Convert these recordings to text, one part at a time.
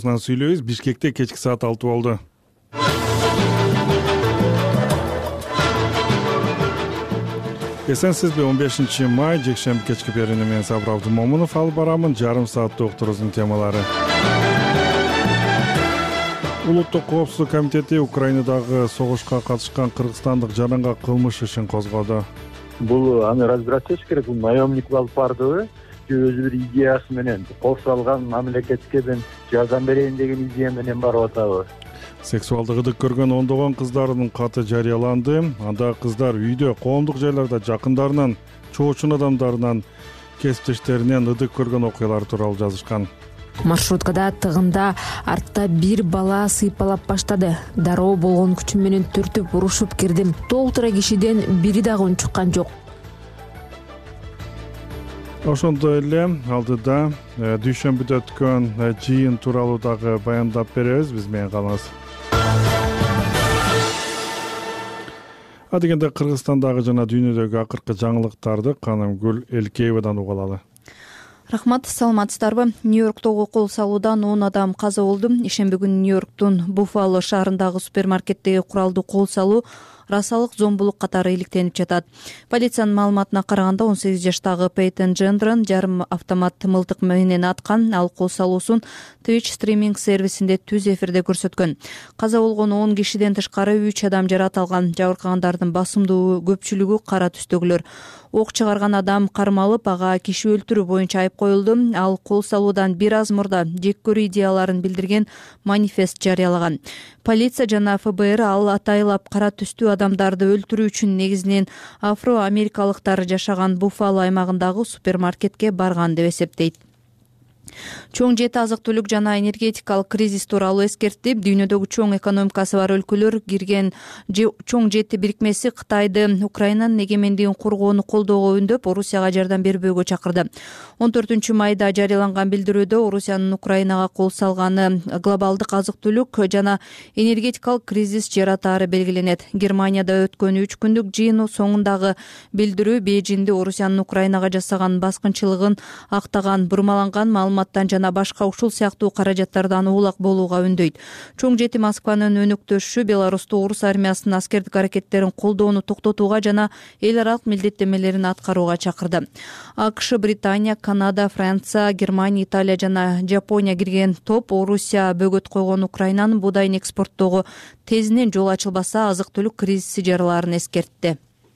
Сүйлөйбүз. Бишкекте кечки саат 6 болду. Эсенсизби? 15 май жекшемби кечки берүүнү мен Сабыр Абдымомунов алып барамын. Жарым сааттык уктуруубуздун темалары. Улуттук коопсуздук комитети Украинадагы согушка катышкан кыргызстандык жаранга кылмыш ишин козгоду. Бул аны разбирать этиш керек. Бул наемник алып бардыбы? Өзү бир идеясы менен коопсуз алган мамлекетке мен жардам берейин деген идея менен барып атабы? Сексуалдык ыдык көргөн ондогон кыздардын каты жарыяланды. Анда кыздар үйдө, коомдук жайларда жакындарынан, чоочун адамдарынан, кесиптештеринен ыдык көргөн окуялар тууралуу жазышкан. Маршруткада тыгында артта бир бала сыйпалап баштады. Дароо болгон күчүм менен түртүп урушуп кирдим. Толтура кишиден бири дагы үн чыккан жок. Ошондой эле алдыда дүйшөмбүдө өткөн жыйын тууралуу дагы баяндап беребиз. Биз менен калыңыз. Адегенде Кыргызстандагы жана дүйнөдөгү акыркы жаңылыктарды Канымгүл Элкеевадан уга алалы. Рахмат, саламатсыздарбы? Нью-Йорктогу кол салуудан 10 адам каза болду. Ишемби күнү Нью-Йорктун Буффало шаарындагы супермаркеттеги куралдуу кол салуу расалык зомбулук катары иликтенип жатат. Полициянын маалыматына караганда 18 жаштагы Пейтон Джендрон жарым автомат мылтык менен аткан. Ал кол салуусун Twitch стриминг сервисинде түз эфирде көрсөткөн. Каза болгон 10 кишиден тышкары 3 адам жаракат алган. Жабыркагандардын басымдуу көпчүлүгү кара түстөгүлөр. Ок чыгарган адам кармалып, ага киши өлтүрүү боюнча айып коюлду. Ал кол салуудан бир аз мурда жек көрүү идеяларын билдирген манифест жарыялаган. Полиция жана ФБР ал атайлап кара түстүү адамдарды өлтүрүү үчүн негизинен афро-америкалыктар жашаган Буффало аймагындагы супермаркетке барган деп эсептейт. Чоң жети азык-түлүк жана энергетикалык кризис тууралуу эскертип, дүйнөдөгү чоң экономикасы бар өлкөлөр кирген чоң жети бирикмеси Кытайды Украинанын эгемендигин коргоону колдоого үндөп, Орусияга жардам бербөөгө чакырды. 14-майда жарыяланган билдирүүдө Орусиянын Украинага кол салганы глобалдык азык-түлүк жана энергетикалык кризис жаратаары белгиленет. Германияда өткөн 3 күндүк жыйын соңундагы билдирүү Бейжиңди Орусиянын Украинага жасаган баскынчылыгын актаган, бурмаланган маалыматтан жана башка ушул сыяктуу каражаттардан улак болууга үндөйт. Чоң жети Москванын өнөктөшү Беларусту орус армиясынын аскердик аракеттерин колдоону токтотууга жана эл аралык милдеттенмелерин аткарууга чакырды. АКШ, Британия, Канада, Франция, Германия, Италия жана Жапония кирген топ Орусия бөгөт койгон Украинанын буудайын экспорттоого тезинен жол ачылбаса азык-түлүк кризиси жаралаарын эскертти.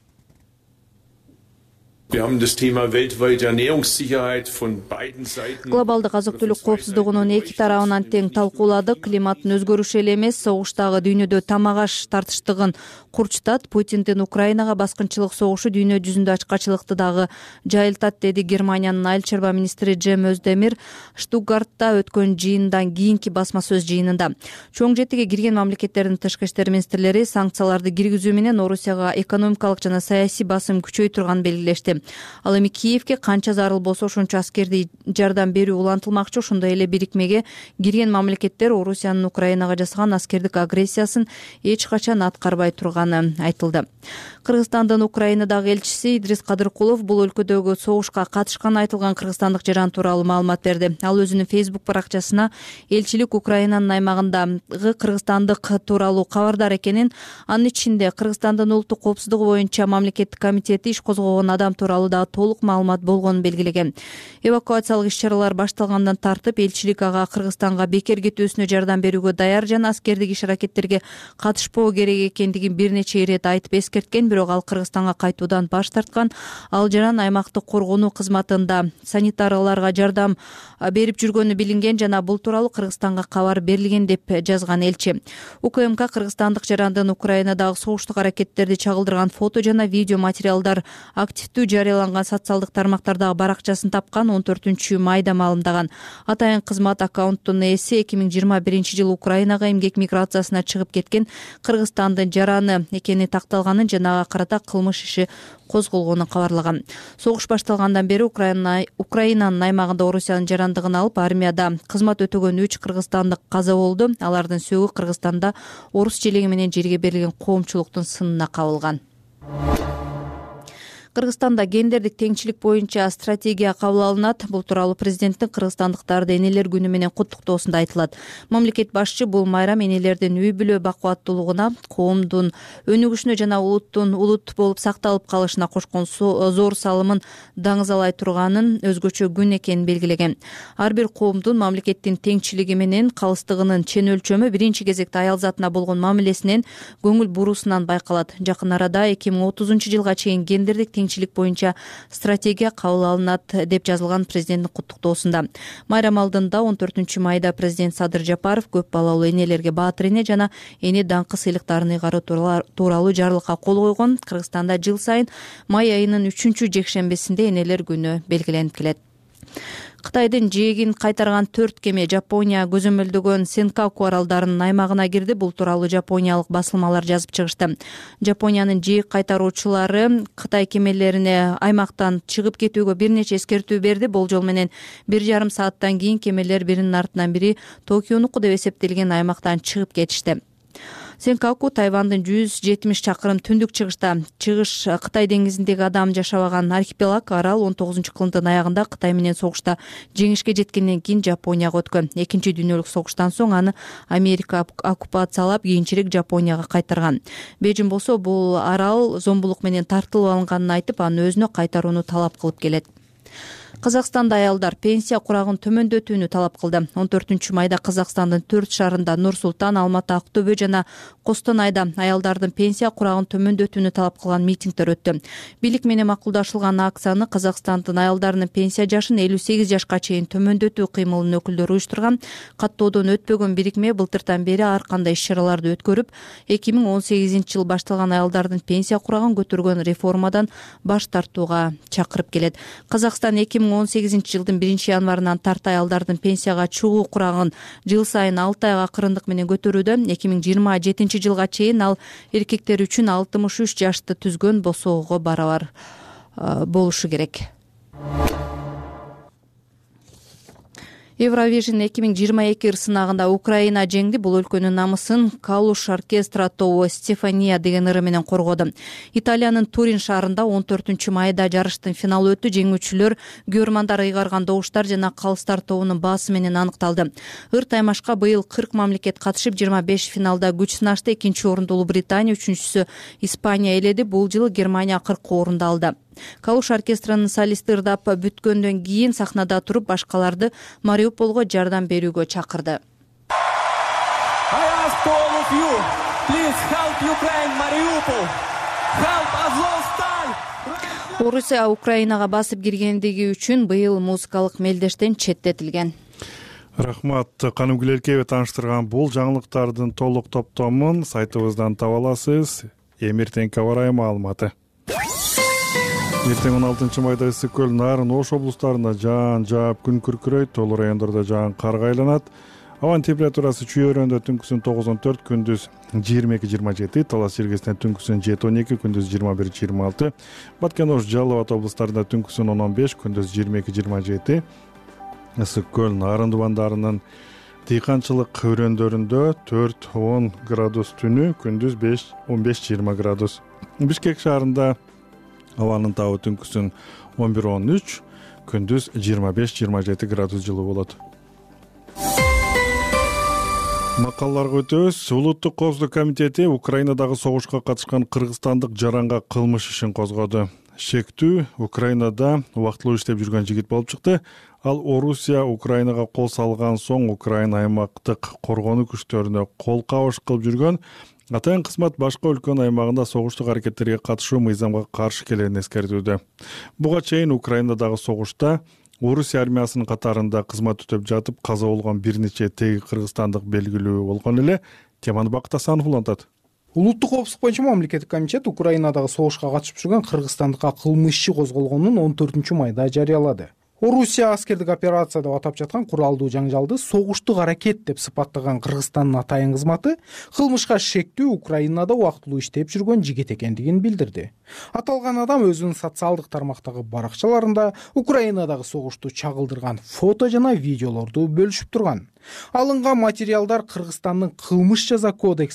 Глобалдык азык-түлүк коопсуздугунун эки тарабынан тең талкууладык. Климаттын өзгөрүшү эле эмес, согуштагы дүйнөдө тамак-аш тартыштыгын курчутат. Путиндин Украинага баскынчылык согушу дүйнө жүзүндө ачкачылыкты дагы жайылтат, деди Германиянын айыл чарба министри Джем Өздемир Штутгартта өткөн жыйындан кийинки басма сөз жыйынында. Чоң жетиге кирген мамлекеттердин тышкы иштер министрлери санкцияларды киргизүү менен Орусияга экономикалык жана саясий басым күчөйтүргөнүн белгилешти. Ал эми Киевке канча зарыл болсо ошончо аскерди жардам берүү улантылмакчы. Ошондой эле бирикмеге кирген мамлекеттер Орусиянын Украинага жасаган аскердик агрессиясын эч качан аткарбай турганы айтылды. Кыргызстандын Украинадагы элчиси Идрис Кадыркулов бул өлкөдөгү согушка катышканы айтылган кыргызстандык жаран тууралуу маалымат берди. Ал өзүнүн Facebook баракчасына элчилик Украинанын аймагындагы кыргызстандык тууралуу кабардар экенин, анын ичинде Кыргызстандын улуттук коопсуздугу боюнча мамлекеттик комитети иш козгогон адам тууралуу да толук маалымат болгонун белгилеген. Эвакуациялык иш-чаралар башталгандан тартып элчилик ага Кыргызстанга бекер кетүүсүнө жардам берүүгө даяр жана аскердик иш-аракеттерге катышпоо керек экендигин бир нече ирет айтып эскерткен, бирок ал Кыргызстанга кайтуудан баш тарткан. Ал жаран аймактык коргонуу кызматында санитарларга жардам берип жүргөнү билинген жана бул тууралуу Кыргызстанга кабар берилген деп жазган элчи. УКМК Кыргызстандык жарандын Украинадагы согуштук аракеттерди чагылдырган фото жана видео материалдар активдүү жарыяланган социалдык тармактардагы баракчасын тапкан 14-майда маалымдаган. Атайын кызмат аккаунттун ээси 2021-жылы Украинага эмгек миграциясына чыгып кеткен Кыргызстандын жараны экени такталганын жана ага карата кылмыш иши козголгонун кабарлаган. Согуш башталгандан бери Украинанын аймагында Орусиянын жарандыгын алып армияда кызмат өтөгөн 3 кыргызстандык каза болду. Алардын сөөгү Кыргызстанда орус желеги менен жерге берилген коомчулуктун сынына кабылган. Кыргызстанда гендердик теңчилик боюнча стратегия кабыл алынат. Бул тууралуу президенттин кыргызстандыктарды энелер күнү менен куттуктоосунда айтылат. Мамлекет башчы бул майрам энелердин үй бүлө бакубаттуулугуна, коомдун өнүгүшүнө жана улуттун улут болуп сакталып калышына кошкон зор салымын даңызалай турганын, өзгөчө күн экенин белгилеген. Ар бир коомдун мамлекеттин теңчилиги менен калыстыгынын чен өлчөмү биринчи кезекте аял затына болгон мамилесинен, көңүл бурусунан байкалат. Жакын арада 2030 жылга чейин гендердик теңчилик боюнча стратегия кабыл алынат деп жазылган президенттин куттуктоосунда. Майрам алдында 14 майда президент Садыр Жапаров көп балалуу энелерге баатыр эне жана эне даңкы сыйлыктарын ыйгаруу тууралуу жарлыкка кол койгон. Кыргызстанда жыл сайын май айынын 3 жекшембисинде энелер күнү белгиленип келет. Кытайдын жээгин кайтарган 4 кеме Жапония көзөмөлдөгөн Сенкаку аралдарынын аймагына кирди. Бул тууралуу жапониялык басылмалар жазып чыгышты. Жапониянын жээг кайтаруучулары Кытай кемелерине аймактан чыгып кетүүгө бир нече эскертүү берди. Болжол менен 1,5 сааттан кийин кемелер биринин артынан бири Токионуку деп эсептелген аймактан чыгып кетишти. Сенкаку Тайвандын 170 чакырым түндүк чыгышта. Чыгыш Кытай деңизиндеги адам жашабаган архипелаг арал 19-кылымдын аягында Кытай менен согушта жеңишке жеткенден кийин Жапонияга өткөн. Экинчи дүйнөлүк согуштан соң аны Америка оккупациялап, кийинчерээк Жапонияга кайтарган. Бейжиң болсо бул арал зомбулук менен тартылып алынганын айтып, аны өзүнө кайтарууну талап кылып келет. Казакстанда аялдар пенсия курагын төмөндөтүүнү талап кылды. 14 майда Казакстандын 4 шаарында Нур Султан, Алматы, Актөбө жана Костонайда аялдардын пенсия курагын төмөндөтүүнү талап кылган митингдер өттү. Бийлик менен макулдашылган акцияны Казакстандын аялдарынын пенсия жашын 58 жашка чейин төмөндөтүү кыймылынын өкүлдөрү уюштурган. Каттоодон өтпөгөн бирикме былтыртан бери ар кандай иш-чараларды өткөрүп, 2018 жыл башталган аялдардын пенсия курагын көтөргөн реформадан баш тартууга чакырып келет. Казакстан 2018 жылдын 1-январынан тарта аялдардын пенсияга чыгуу курагын жыл сайын 6 айга кырындык менен көтөрүүдө. 2027 жылга чейин ал эркектер үчүн 63 жашты түзгөн босоого барабар болушу керек. Евровижн 2022 ырсынагында Украина жеңди. Бул өлкөнүн намысын Калуш оркестра тобу Стефания деген ыры менен коргоду. Италиянын Турин шаарында 14 майда жарыштын финалы өттү. Жеңүүчүлөр көрмандар ыйгарган добуштар жана калыстар тобунун баасы менен аныкталды. Ыр таймашка быйыл 40 мамлекет катышып, 25 финалда күч сынашты. Экинчи орунду Улуу Британия, үчүнчүсү Испания ээледи. Бул жылы Германия 40 орунду алды. Калуш оркестранын солисти ырдап бүткөндөн кийин сахнада туруп башкаларды Мариуполго жардам берүүгө чакырды. Орусия Украинага басып киргендиги үчүн быйыл музыкалык мелдештен четтетилген. Рахмат. Канымгүл Элкебе тааныштырган бул жаңылыктардын толук топтомун сайтыбыздан таба аласыз. Эмиртен Кабарайым Алматы. Эртең 16 майда ысык көл, Нарын, Ош облустарында жаан жаап күн күркүрөйт, толур райондордо жаан карга айланат. Абанын температурасы чүйөрөндө түнкүсүн 9-14, күндүз 22-27, Талас жергесинде түнкүсүн 7-12, күндүз 21-26, Баткен, Ош, Жалал Абад облустарында түнкүсүн 10-15, күндүз 22-27. Ысык көл, Нарын дубандарынын дыйканчылык өрөөндөрүндө 4-10 градус түнү, күндүз 15-20 градус. Бишкек шаарында абанын табы түнкүсүн 11-13, күндүз 25-27 градус жылуу болот. Макалларга өтөбүз. Улуттук коопсуздук комитети Украинадагы согушка катышкан кыргызстандык жаранга кылмыш ишин козгоду. Шектүү Украинада убактылуу иштеп жүргөн жигит болуп чыкты. Ал Орусия Украинага кол салган соң Украина аймактык коргонуу күчтөрүнө кол кабыш кылып жүргөн. Атайын кызмат башка өлкөнүн аймагында согуштук аракеттерге катышуу мыйзамга каршы келерин эскертүүдө. Буга чейин Украинадагы согушта Орусия армиясынын катарында кызмат өтөп жатып каза болгон бир нече теги кыргызстандык белгилүү болгон эле. Теманы Бакыт Асанов улантат. Улуттук коопсуздук боюнча мамлекеттик комитет Украинадагы согушка катышып жүргөн кыргызстандыкка кылмыш иши козголгонун 14 майда жарыялады. Орусия аскердик операция деп атап жаткан куралдуу жаңжалды согуштук аракет деп сыпаттаган Кыргызстандын атайын кызматы кылмышка шектүү Украинада убактылуу иштеп жүргөн жигит экендигин билдирди. Аталган адам өзүнүн социалдык тармактагы баракчаларында Украинадагы согушту чагылдырган фото жана видеолорду бөлүшүп турган. Алынган материалдар Кыргызстандын кылмыш жаза кодексинин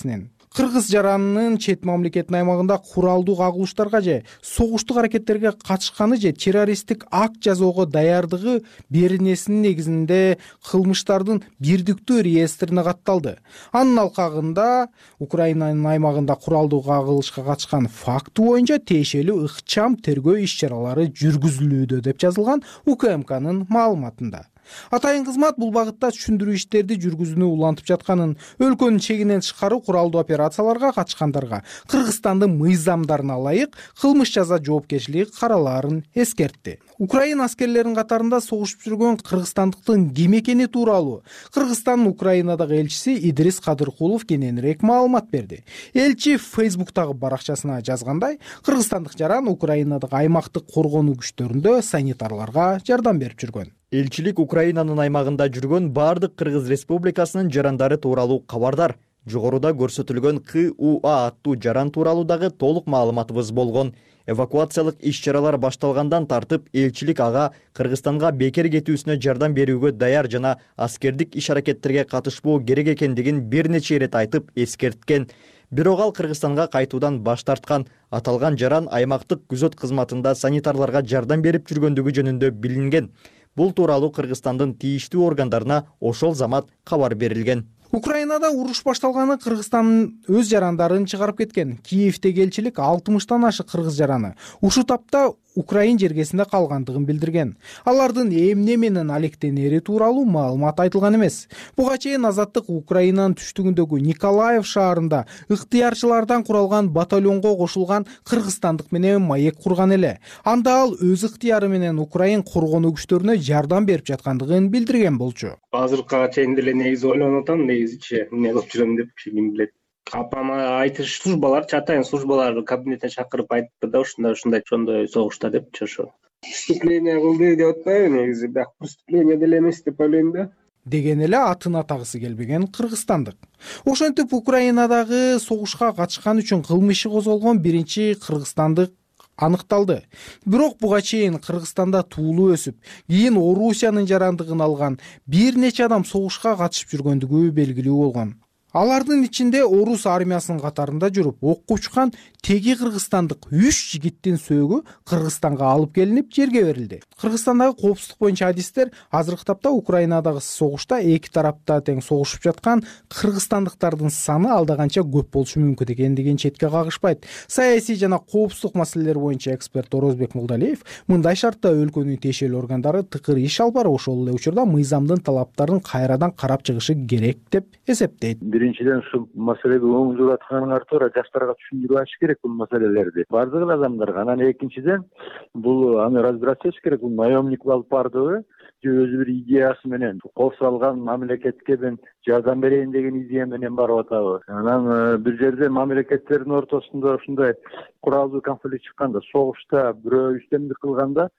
кыргыз жаранынын чет мамлекеттин аймагында куралдуу кагылыштарга же согуштук аракеттерге катышканы же террористтик акт жасоого даярдыгы беренесинин негизинде кылмыштардын бирдиктүү реестрине катталды. Анын алкагында Украинанын аймагында куралдуу кагылышка катышкан факты боюнча тиешелүү ыкчам тергөө иш-чаралары жүргүзүлүүдө деп жазылган УКМКнын маалыматында. Атайын кызмат бул багытта түшүндүрүү иштерди жүргүзүүнү улантып жатканын, өлкөнүн чегинен тышкары куралдуу операцияларга катышкандарга Кыргызстандын мыйзамдарына ылайык кылмыш жаза жоопкерчилиги каралаарын эскертти. Украина аскерлеринин катарында согушуп жүргөн кыргызстандыктын ким экени тууралуу Кыргызстандын Украинадагы элчиси Идрис Кадыркулов кененирээк маалымат берди. Элчи Фейсбуктагы баракчасына жазгандай, кыргызстандык жаран Украинадагы аймактык коргонуу күчтөрүндө санитарларга жардам берип жүргөн. Элчилик Украинанын аймагында жүргөн бардык Кыргыз Республикасынын жарандары тууралуу кабардар. Жогоруда көрсөтүлгөн КУА аттуу жаран тууралуу дагы толук маалыматыбыз болгон. Эвакуациялык иш-чаралар башталгандан тартып, элчилик ага Кыргызстанга бекер кетүүсүнө жардам берүүгө даяр жана аскердик иш-аракеттерге катышпоо керек экендигин бир нече ирет айтып эскерткен. Бирок ал Кыргызстанга кайтуудан баш тарткан. Аталган жаран аймактык күзөт кызматында санитарларга жардам берип жүргөндүгү жөнүндө билинген. Бул тууралуу Кыргызстандын тийиштүү органдарына ошол замат кабар берилген. Украинада уруш башталганы Кыргызстандын өз жарандарын чыгарып кеткен. Киевдеги элчилик 60тан ашык кыргыз жараны ушул тапта Украин жергесинде калгандыгын билдирген. Алардын эмне менен алектенери тууралуу маалымат айтылган эмес. Буга чейин Азаттык Украинанын түштүгүндөгү Николаев шаарында ыктыярчылардан куралган батальонго кошулган кыргызстандык менен маек курган эле. Анда ал өз ыктыяры менен Украин коргонуу күчтөрүнө жардам берип жаткандыгын билдирген болчу. Азыркыга чейин деле негизи ойлонуп атам, негизичи эмне кылып жүрөм деп, ким билет. Апама айтыш службалар, чатайын службалар кабинетине чакырып айтты да, ушундай согушта деп чошо. Преступление кылды деп атпайбы негизи, бирок преступление деле эмес деп ойлойм да. Деген эле атын атагысы келбеген кыргызстандык. Ошентип Украинадагы согушка катышкан үчүн кылмыш иши козголгон биринчи кыргызстандык аныкталды. Бирок буга чейин Кыргызстанда туулуп өсүп, кийин Орусиянын жарандыгын алган бир нече адам согушка катышып жүргөндүгү белгилүү болгон. Алардын ичинде орус армиясынын катарында жүрүп окко учкан теги кыргызстандык 3 жигиттин сөөгү Кыргызстанга алып келинип жерге берилди. Кыргызстандагы коопсуздук боюнча адистер азыркы тапта Украинадагы согушта эки тарапта тең согушуп жаткан кыргызстандыктардын саны алда канча көп болушу мүмкүн экендигин четке кагышпайт. Саясий жана коопсуздук маселелер боюнча эксперт Орозбек Мулдалиев мындай шартта өлкөнүн тиешелүү органдары тыкыр иш алып барып, ошол эле учурда мыйзамдын талаптарын кайрадан карап чыгышы керек деп эсептейт. Биринчиден ушул маселеге оңдулуп атканыңар туура жаштарга түшүндүрүп ачыш керек бул маселелерди. Бардык адамдарга. Анан экинчиден бул аны разбираться этиш керек. Бул наемник алып бардыбы, же өзү бир идеясы менен кол салган мамлекетке мен жардам берейин деген идея менен барып атабы. Анан бир жерде мамлекеттердин ортосунда ушундай куралдуу конфликт чыкканда, согушта бирөө үстөмдүк кылганда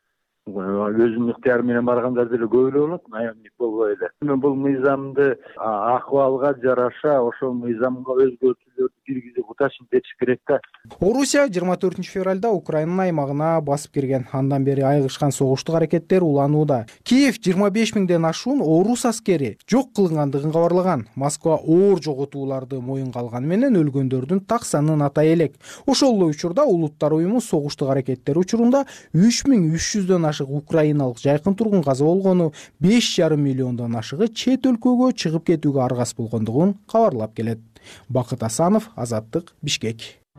өзүнүн ыктыяры менен баргандар деле көп эле болот, наемник болбой эле. Бул мыйзамды акыбалга жараша ошол мыйзамга өзгөртүүлөрдү киргизип уташып бериш керек да. Орусия 24 февралда Украинанын аймагына басып кирген. Андан бери айыгышкан согуштук аракеттер уланууда. Киев 25 миңден ашуун орус аскери жок кылынгандыгын кабарлаган. Москва оор жоготууларды моюнга алганы менен өлгөндөрдүн так санын атай элек. Ошол эле учурда Улуттар уюму согуштук аракеттер учурунда 3300дөн ашык украиналык жайкын тургун каза болгону, 5,5 миллиондон ашыгы чет өлкөгө чыгып кетүүгө аргас болгондугун кабарлап келет. Бакыт Асанов, Азаттык, Бишкек.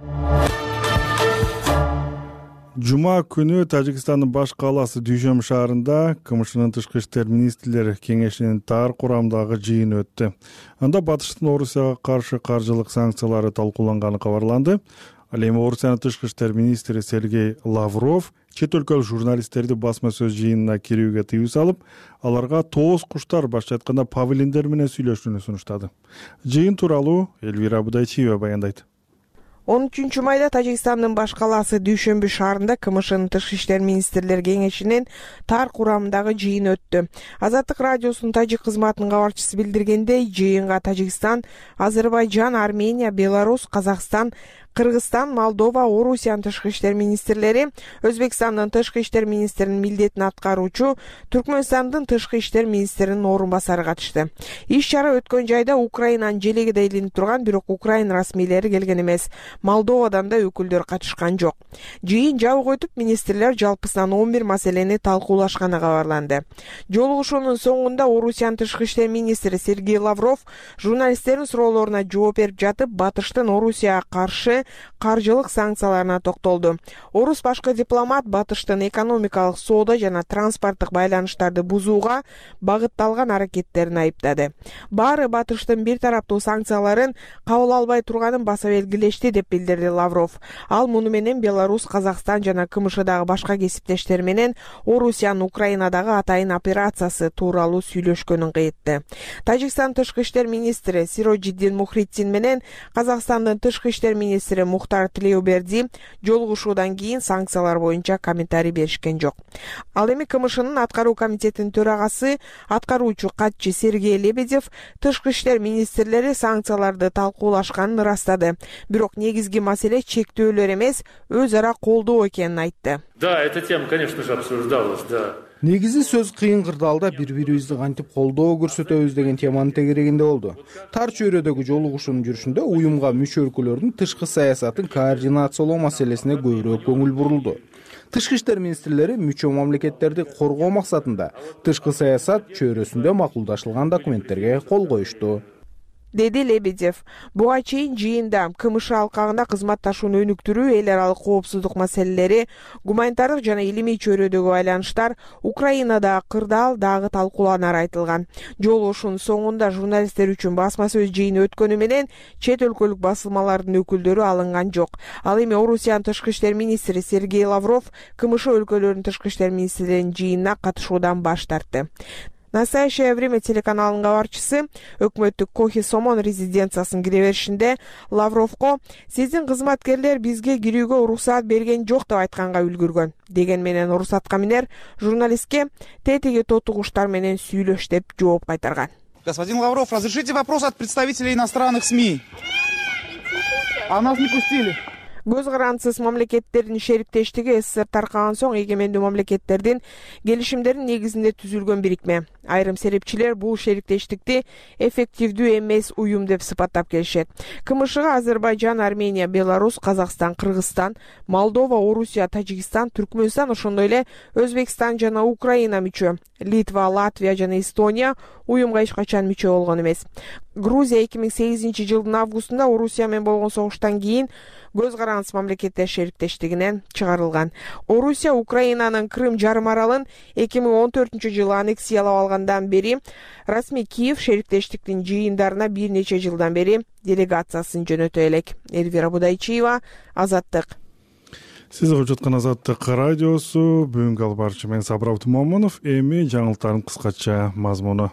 Жума күнү Тажикстандын баш кааласы Дүйшөм шаарында КМШнын тышкы иштер министрлер кеңешинин тар курамдагы жыйыны өттү. Анда батыштын Орусияга каршы каржылык санкциялары талкууланганы кабарланды. Ал эми Орусиянын тышкы иштер министри Сергей Лавров чет өлкөлүк журналисттерди басма сөз жыйынына кирүүгө тыюу салып, аларга тооз куштар, башкача айтканда павлиндер менен сүйлөшүүнү сунуштады. Жыйын тууралуу Элвира Будайчиева баяндайт. 13 майда Тажикстандын баш кааласы Дүйшөмбү шаарында КМШнын тышкы иштер министрлер кеңешинин тар курамдагы жыйыны өттү. Азаттык радиосунун тажик кызматынын кабарчысы билдиргендей, жыйынга Тажикстан, Азербайжан, Армения, Беларусь, Казакстан, Кыргызстан, Молдова, Орусиянын тышкы иштер министрлери, Өзбекстандын тышкы иштер министринин милдетин аткаруучу Түркмөнстандын тышкы иштер министринин орун басары катышты. Иш чара өткөн жайда Украинанын желеги да илинип турган, бирок Украина расмийлери келген эмес. Молдовадан да өкүлдөр катышкан жок. Жыйын жабык өтүп, министрлер жалпысынан 11 маселени талкуулашканы кабарланды. Жолугушуунун соңунда Орусиянын тышкы иштер министри Сергей Лавров журналисттердин суроолоруна жооп берип жатып, Батыштын Орусияга каршы каржылык санкцияларына токтолду. Орус башкы дипломат Батыштын экономикалык, соода жана транспорттук байланыштарды бузууга багытталган аракеттерин айыптады. Баары Батыштын бир тараптуу санкцияларын кабыл албай турганын баса белгилешти деп билдирди Лавров. Ал муну менен Беларусь, Казакстан жана КМШдагы башка кесиптештер менен Орусиянын Украинадагы атайын операциясы тууралуу сүйлөшкөнүн кыйтты. Тажикстан тышкы иштер министри Сироджиддин Мухриддин менен Казакстандын тышкы иштер министри Мухтар Тилеуберди жолугушуудан кийин санкциялар боюнча комментарий беришкен жок. Ал эми КМШнын аткаруу комитетинин төрагасы, аткаруучу катчы Сергей Лебедев тышкы иштер министрлери санкцияларды талкуулашканын ырастады. Бирок негизги маселе чектөөлөр эмес, өз ара колдоо экенин айтты. Да, эта тема, конечно же, обсуждалась, да. Негизи сөз кыйын кырдаалда бири-бирибизди кантип колдоо көрсөтөбүз деген теманын тегерегинде болду. Тар чөйрөдөгү жолугушуунун жүрүшүндө уюмга мүчө өлкөлөрдүн тышкы саясатын координациялоо маселесине көбүрөөк көңүл бурулду. Тышкы иштер министрлери мүчө мамлекеттерди коргоо максатында тышкы саясат чөйрөсүндө макулдашылган документтерге кол коюшту, деди Лебедев. Буга чейин жыйында КМШ алкагында кызматташууну өнүктүрүү, эл аралык коопсуздук маселелери, гуманитардык жана илимий чөйрөдөгү байланыштар, Украинада кырдаал дагы талкууланары айтылган. Жолугушуунун соңунда журналисттер үчүн басма сөз жыйыны өткөнү менен чет өлкөлүк басылмалардын өкүлдөрү алынган жок. Ал эми Орусиянын тышкы иштер министри Сергей Лавров КМШ өлкөлөрүнүн тышкы иштер министрлеринин жыйынына катышуудан баш тартты. Настоящее время телеканалынын кабарчысы өкмөттүк Кохи Сомон резиденциясынын кире беришинде Лавровго сиздин кызматкерлер бизге кирүүгө уруксаат берген жок деп айтканга үлгүргөн. Деген менен уруксатка минер журналистке тетиги тотугуштар менен сүйлөш деп жооп кайтарган. Господин Лавров, разрешите вопрос от представителей иностранных СМИ. А нас не пустили. Көз карандысыз мамлекеттердин шериктештиги СССР таркаган соң эгемендүү мамлекеттердин келишимдеринин негизинде түзүлгөн бирикме. Айрым серепчилер бул шериктештикти эффективдүү эмес уюм деп сыпаттап келишет. КМШга Азербайжан, Армения, Беларусь, Казакстан, Кыргызстан, Молдова, Орусия, Тажикстан, Түркмөнстан, ошондой эле Өзбекстан жана Украина мүчө. Литва, Латвия жана Эстония уюмга эч качан мүчө болгон эмес. Грузия 2008-жылдын августунда Орусия менен болгон согуштан кийин көз карандысыз мамлекеттер шериктештигинен чыгарылган. Орусия Украинанын Крым жарым аралын 2014-жылы аннексиялап алгандан бери расмий Киев шериктештиктин жыйындарына бир нече жылдан бери делегациясын жөнөтө элек. Эльвира Будайчиева, Азаттык. Сиз угуп жаткан Азаттык радиосу. Бүгүнкү албарчы мен Сабыр Абдумомунов. Эми жаңылыктардын кыскача мазмуну.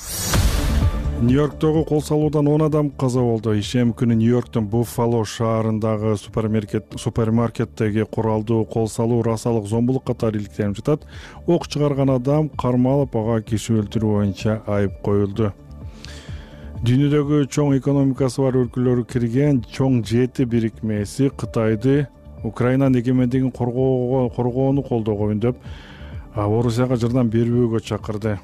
Нью-Йорктогу кол салуудан 10 адам каза болду. Ишем күнү Нью-Йорктун Буффало шаарындагы супермаркеттеги куралдуу кол салуу расалык зомбулук катары иликтелип жатат. Ок чыгарган адам кармалып, ага киши өлтүрүү боюнча айып коюлду. Дүйнөдөгү чоң экономикасы бар өлкөлөрү кирген чоң 7 бирикмеси Кытайды Украинанын эгемендигин коргоону колдоого үндөп, Орусияга жардам берүүгө чакырды.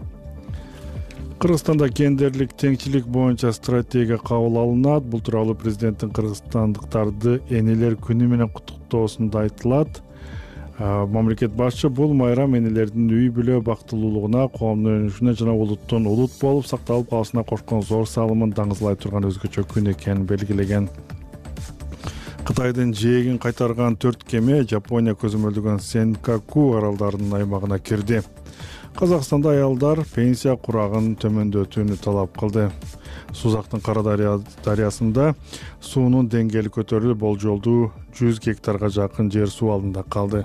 Кыргызстанда гендерлик теңчилик боюнча стратегия кабыл алынат. Бул тууралуу президенттин кыргызстандыктарды энелер күнү менен куттуктоосунда айтылат. Мамлекет башчы бул майрам энелердин үй бүлө бактылуулугуна, коомдун өнүгүшүнө жана улуттун улут болуп сакталып калышына кошкон зор салымын даңгызлай турган өзгөчө күн экенин белгилеген. Кытайдын жээгин кайтарган 4 кеме Жапония көзөмөлдөгөн Сенкаку аралдарынын аймагына кирди. Казакстанда аялдар пенсия курагын төмөндөтүүнү талап кылды. Сузактын Кара дарыясында суунун деңгээли көтөрүлүп, болжолдуу 100 гектарга жакын жер суу алдында калды.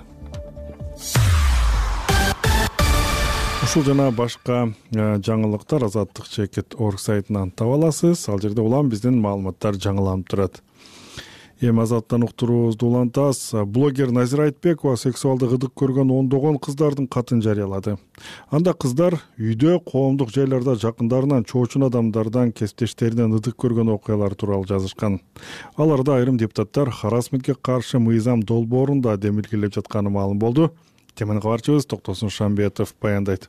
Ушул жана башка жаңылыктар Азаттык.org сайтынан таба аласыз. Ал жерде улам биздин маалыматтар жаңыланып турат. Эми Азаттан уктуруубузду улантабыз. Блогер Назира Айтбекова сексуалдык ыдык көргөн ондогон кыздардын катын жарыялады. Анда кыздар үйдө, коомдук жайларда жакындарынан, чоочун адамдардан, кесиптештеринен ыдык көргөн окуялар тууралуу жазышкан. Аларда айрым депутаттар харассментке каршы мыйзам долбоорун да демилгелеп жатканы маалым болду. Теманы кабарчыбыз Токтосун Шамбетов баяндайт.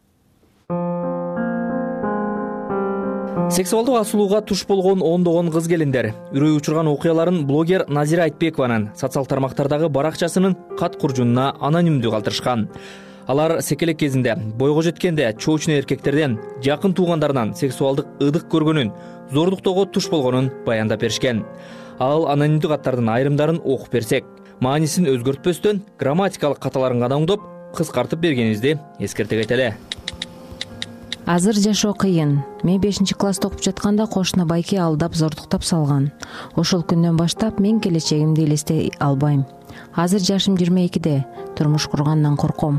Сексуалдык асуулууга туш болгон ондогон кыз келиндер үрөй учурган окуяларын блогер Назира Айтбекованын социал тармактардагы баракчасынын кат куржунуна анонимдүү калтырышкан. Алар секелек кезинде бойго жеткенде чоочун эркектерден, жакын туугандарынан сексуалдык ыдык көргөнүн, зордуктоого туш болгонун баяндап беришкен. Ал анонимдүү каттардын айрымдарын окуп берсек, маанисин өзгөртпөстөн грамматикалык каталарын гана оңдоп, кыскартып бергенибизди эскерте кетели. Азыр жашоо кыйын. Мен 5-класста окуп жатканда кошуна байке алдап, зордуктап салган. Ошол күндөн баштап мен келечегимди элестей албайм. Азыр жашым 22-де. Турмуш кургандан корком.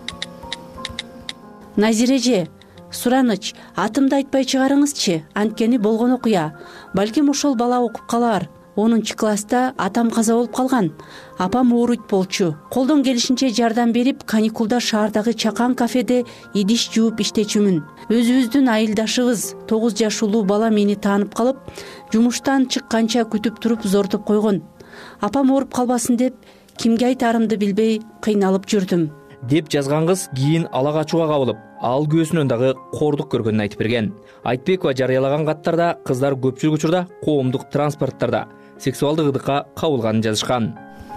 Назира эже, сураныч, атымды айтпай чыгарыңызчы. Анткени болгон окуя. Балким ошол бала окуп калар. 10-класста атам каза болуп калган. Апам ооруйт болчу. Колдон келишинче жардам берип, каникулда шаардагы чакан кафеде идиш жууп иштечүмүн. Өзүбүздүн айылдашыбыз 9 жашылуу бала мени таанып калып, жумуштан чыкканча күтүп туруп зордоп койгон. Апам ооруп калбасын деп, кимге айтарымды билбей кыйналып жүрдүм. Деп жазган кыз кийин ала качууга кабылып, ал күйөөсүнөн дагы кордук көргөнүн айтып берген. Айтбекова жарыялаган каттарда кыздар көпчүлүк учурда коомдук транспорттарда сексуалдык ыдыкка кабылганын жазышкан.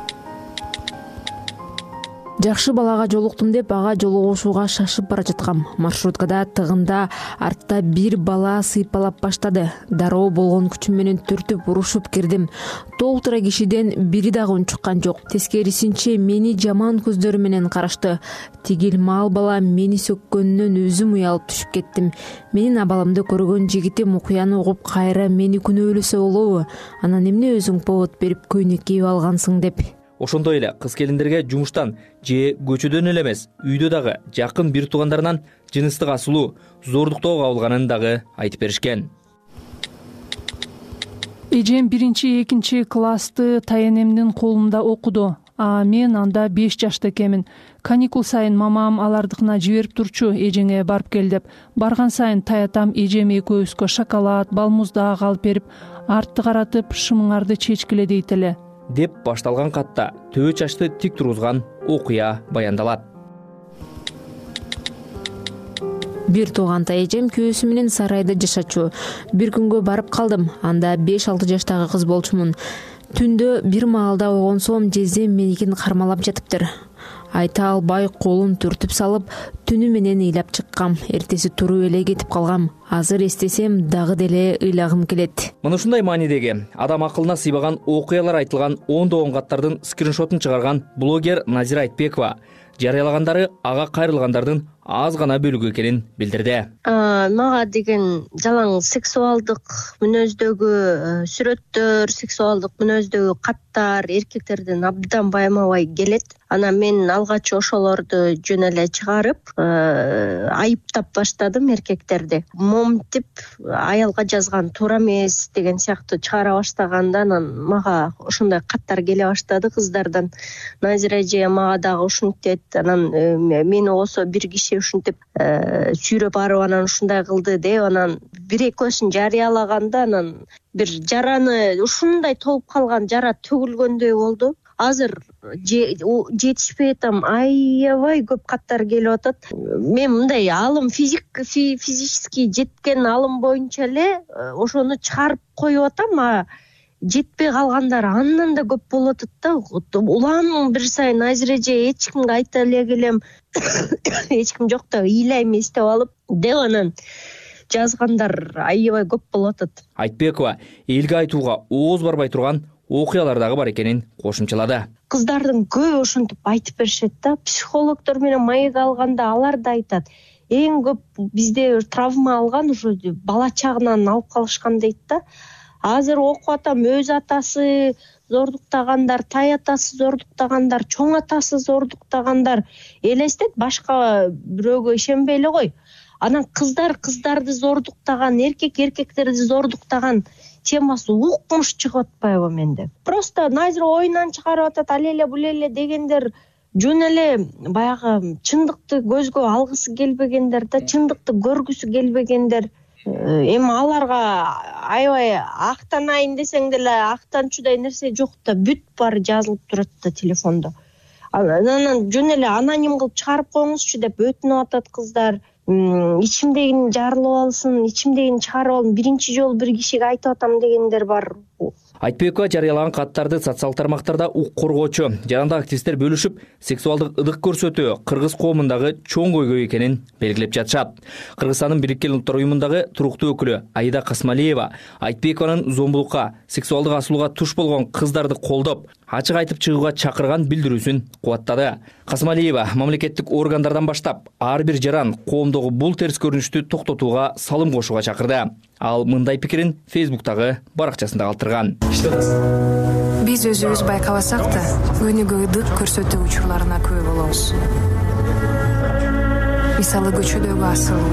Жакшы балага жолуктум деп ага жолугушууга шашып бара жаткам. Маршруткада тыгында артта бир бала сыйпалап баштады. Дароо болгон күчүм менен түртүп урушуп кирдим. Толтура кишиден бири дагы үн чыккан жок. Тескерисинче мени жаман көздөрү менен карашты. Тигил мал бала мени сөккөнүнөн өзүм уялып түшүп кеттим. Менин абалымды көргөн жигитим окуяны угуп кайра мени күнөөлөсө болобу? Анан эмне өзүң повод берип көйнөк кийип алгансың деп. Ошондой эле кыз келиндерге жумуштан же көчөдөн эле эмес, үйдө дагы жакын бир туугандарынан жыныстык асуулуу, зордуктоого кабылганын дагы айтып беришкен. Эжем 1-2 классты таянемдин колунда окуду. Мен анда 5 жашта экенмин. Каникул сайын мамам алардыкына жиберип турчу, эжеңе барып кел деп. Барган сайын таятам эжем экөөбүзгө шоколад, балмуздак алып берип, артты каратып, шымыңарды чечкиле дейт эле. Деп башталган катта төбө чачты тик тургузган окуя баяндалат. Бир тууганда эжем күйөөсү менен сарайда жашачу. Бир күнгө барып калдым. Анда 5-6 жаштагы кыз болчумун. Түндө бир маалда ойгонсом, жездем меникин кармалап жатыптыр. Айта албай колун түртүп салып, түнү менен ыйлап чыккам. Эртеси туруп эле кетип калгам. Азыр эстесем дагы деле ыйлагым келет. Мына ушундай маанидеги адам акылына сыйбаган окуялар айтылган ондогон каттардын скриншотун чыгарган блогер Назира Айтбекова жарыялагандары ага кайрылгандардын аз гана бөлүгү экенин билдирди. Мага деген жалаң сексуалдык мүнөздөгү сүрөттөр, сексуалдык мүнөздөгү каттар эркектерден абдан байма-бай келет. Анан мен алгач ошолорду жөн эле чыгарып, айыптап баштадым эркектерди. Момтип аялга жазган туура эмес деген сыяктуу чыгара баштаганда, анан мага ошондой каттар келе баштады кыздардан. Назира эже мага дагы ушинтет, анан мени болсо бир киши ушинтип сүйрөп барып анан ушундай кылды деп, анан бир экөөсүн жарыялаганда, анан бир жараны ушундай толуп калган жара төгүлгөндөй болду. Азыр жетишпей атам, аябай көп каттар келип атат. Мен мындай алым физический жеткен алым боюнча эле ошону чыгарып коюп атам, жетпей калгандар андан да көп болуп атат да. Улам бир сайын Назира эже эч кимге айта эле келем, эч ким жок да ыйлайм эстеп алып деп, анан жазгандар аябай көп болуп атат. Айтбекова элге айтууга ооз барбай турган окуялар дагы бар экенин кошумчалады. Кыздардын көбү ошентип айтып беришет да. Психологдор менен маек алганда алар да айтат. Эң көп бизде травма алган ушу бала чагынан алып калышкан дейт да. Азыр окуп атам, өз атасы зордуктагандар, тай атасы зордуктагандар, чоң атасы зордуктагандар элестет, башка бирөөгө ишенбей эле кой. Анан кыздарды зордуктаган, эркектерди зордуктаган темасы укмуш чыгып атпайбы менде. Просто азыр оюнан чыгарып атат, ал эле бул эле дегендер жөн эле баягы чындыкты көзгө алгысы келбегендер да, чындыкты көргүсү келбегендер. Эми аларга аябай актанайын десең деле актанчудай нерсе жок да, бүт баары жазылып турат да телефондо. Анан жөн эле аноним кылып чыгарып коюңузчу деп өтүнүп атат кыздар. Ичимдегини жарылып алсын, ичимдегини чыгарып алып, биринчи жолу бир кишиге айтып атам дегендер бар. Айтбекова жарыялаган каттарды социалдык тармактарда укук коргоочу, жарандык активисттер бөлүшүп, сексуалдык ыдык көрсөтүү кыргыз коомундагы чоң көйгөй экенин белгилеп жатышат. Кыргызстандын Бириккен Улуттар уюмундагы туруктуу өкүлү Аида Касмалиева Айтбекованын зомбулукка, сексуалдык асуулууга туш болгон кыздарды колдоп, ачык айтып чыгууга чакырган билдирүүсүн кубаттады. Касмалиева мамлекеттик органдардан баштап ар бир жаран коомдогу бул терс көрүнүштү токтотууга салым кошууга чакырды. Ал мындай пикирин Фейсбуктагы баракчасында калтырган. Биз өзүбүз байкабасак да, өнүгүү ыдык көрсөтүү учурларына күбө болобуз. Мисалы көчөдөгү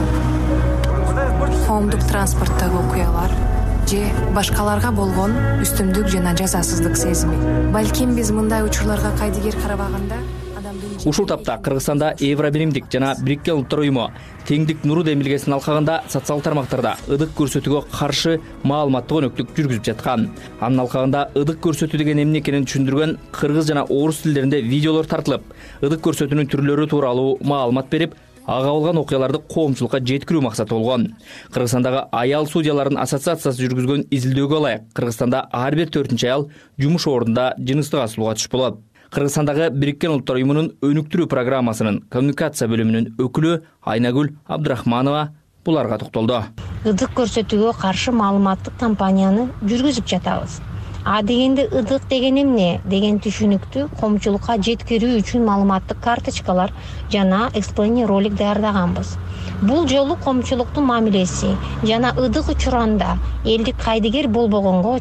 асылуу, коомдук транспорттогу окуялар же башкаларга болгон үстүмдүк жана жазасыздык сезими. Балким биз мындай учурларга кайдыгер карабаганда ушул тапта Кыргызстанда Евробиримдик жана Бириккен Улуттар уюму теңдик нуру демилгесин алкагында социалдык тармактарда ыдык көрсөтүүгө каршы маалыматтык өнөктүк жүргүзүп жаткан. Анын алкагында ыдык көрсөтүү деген эмне экенин түшүндүргөн кыргыз жана орус тилдеринде видеолор тартылып, ыдык көрсөтүүнүн түрлөрү тууралуу маалымат берип, ага болгон окуяларды коомчулукка жеткирүү максаты болгон. Кыргызстандагы аял судьялардын ассоциациясы жүргүзгөн изилдөөгө ылайык, Кыргызстанда ар бир 4-чү аял жумуш ордунда жыныстык асуулууга туш болот. Кыргызстандагы Бириккен Улуттар уюмунун өнүктүрүү программасынын коммуникация бөлүмүнүн өкүлү Айнагүл Абдрахманова буларга токтолду. Ыдык көрсөтүүгө каршы маалыматтык кампанияны жүргүзүп жатабыз. А дегенде ыдык деген эмне деген түшүнүктү коомчулукка жеткирүү үчүн маалыматтык карточкалар жана эксплейнер ролик даярдаганбыз. Бул жолу коомчулуктун мамилеси жана ыдык учуранда элдик кайдыгер болбогонго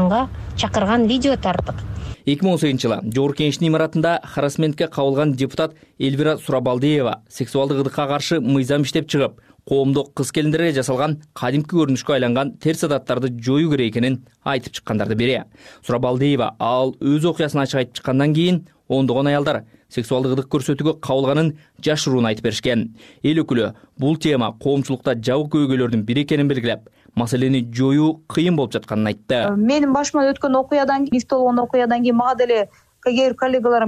чакырган видео тарттык. 2018-жылы Жогорку Кеңештин имаратында харассментке кабылган депутат Эльвира Сурабалдиева сексуалдык ыдыкка каршы мыйзам иштеп чыгып, коомдо кыз келиндерге жасалган кадимки көрүнүшкө айланган терс адаттарды жоюу керек экенин айтып чыккандарды бири. Сурабалдиева ал өз окуясын ачык айтып чыккандан кийин ондогон аялдар сексуалдык ыдык көрсөтүүгө кабылганын жашырууну айтып беришкен. Эл өкүлү бул тема коомчулукта жабык көйгөйлөрдүн бири экенин белгилеп, маселени жоюу кыйын болуп жатканын айтты. Менин башыма өткөн окуядан кийин, мифт болгон окуядан кийин мага деле кээ бир коллегаларым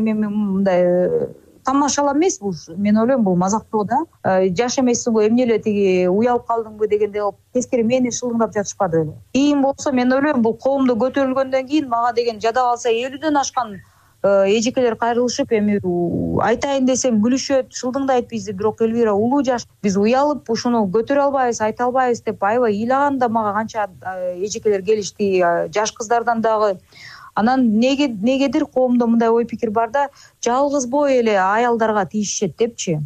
мындай тамашалап эмес, бул мен ойлойм бул мазактоо да. Жаш эмессиңби, эмне эле тиги уялып калдыңбы дегендей болуп, тескери мени шылыңдап жатышпады эле. Кийин болсо мен ойлойм бул коомдо көтөрүлгөндөн кийин мага деген жада калса 50ден ашкан эжекелер кайрылышып, эми айтайын десем күлүшөт, шылдыңдайт бизди, бирок Эльвира улуу жаш, биз уялып ушуну көтөрө албайбыз, айта албайбыз деп аябай ыйлаганда мага канча эжекелер келишти, жаш кыздардан дагы. Анан негедир коомдо мындай ой пикир бар да, жалгыз бой эле аялдарга тийишет депчи.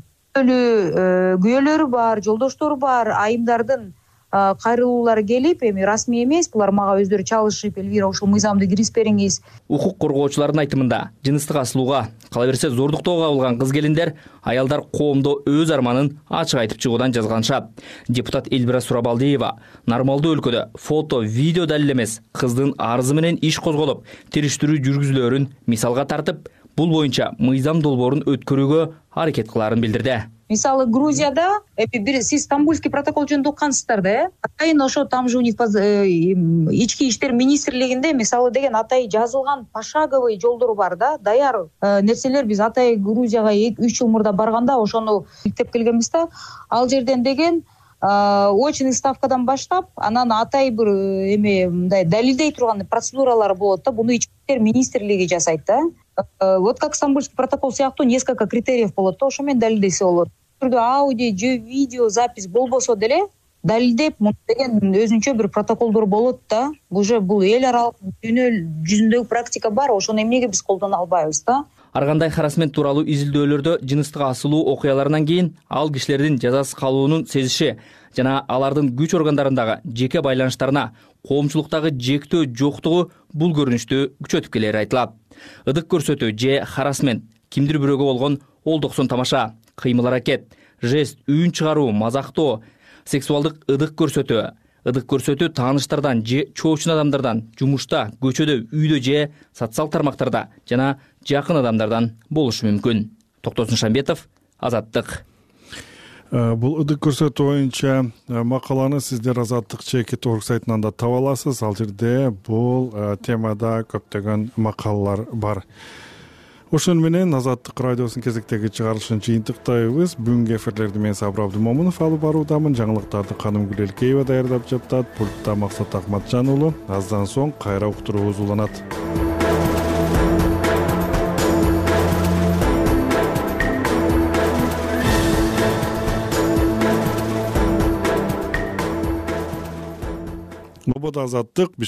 Күйөөлөрү бар, жолдоштору бар, айымдардын кайрылуулары келип, эми расмий эмес, булар мага өздөрү чалышып, Эльвира ушул мыйзамды кирип бериңиз. Укук коргоочулардын айтымында, жыныстык асылууга, кала берсе зордуктоого кабылган кыз келиндер аялдар коомдо өз арманын ачык айтып чыгуудан жазганышат. Депутат Эльвира Сурабалдиева нормалдуу өлкөдө фото, видео далил эмес, кыздын арызы менен иш козголуп, териштирүү жүргүзүлөөрүн мисалга тартып, бул боюнча мыйзам долбоорун өткөрүүгө аракет кылаарын билдирди. Мисалы Грузияда сиз Стамбульский протокол жөнүндө уккансыздар да, атайын ошо там же у них ички иштер министрлигинде мисалы деген атай жазылган пошаговый жолдор бар да, даяр нерселер. Биз атай Грузияга 3 жыл мурда барганда ошону иликтеп келгенбиз да. Ал жерден деген очный ставкадан баштап, анан атай бир мындай далилдей турган процедуралар болот да, буну ички иштер министрлиги жасайт да. Вот как Стамбульский протокол сыяктуу несколько критериев болот да, ошо менен далилдесе болот. Аудио же видео запись болбосо деле далилдеп деген өзүнчө бир протоколдор болот да. Уже бул эл аралык дүйнө жүзүндөгү практика бар, ошону эмнеге биз колдоно албайбыз да. Ар кандай харассмент тууралуу изилдөөлөрдө жыныстык асылуу окуяларынан кийин ал кишилердин жазасыз калуунун сезиши жана алардын күч органдарындагы жеке байланыштарына коомчулуктагы жектөө жоктугу бул көрүнүштү күчөтүп келери айтылат. Ыдык көрсөтүү же харассмент кимдир бирөөгө болгон олдоксон тамаша, кыймыл аракет, жест, үн чыгаруу, мазактоо, сексуалдык ыдык көрсөтүү, ыдык көрсөтүү тааныштардан же чоочун адамдардан, жумушта, көчөдө, үйдө же социалдык тармактарда жана жакын адамдардан болушу мүмкүн. Токтосун Шамбетов, Азаттык. Бул ыдык көрсөтүү боюнча макаланы сиздер Азаттык ЧК.org сайтынан да таба аласыз. Ал жерде бул темада көптөгөн макалалар бар. Ошон менен Азаттык радиосунун кезектеги чыгарылышын жыйынтыктайбыз. Бүгүнкү эфирлерди мен Сабыр Абдымомунов алып баруудамын. Жаңылыктарды Каным Гүлелкеева даярдап жатат. Пультта Максат Акматжан уулу. Аздан соң кайра уктуруубуз уланат. Азаттык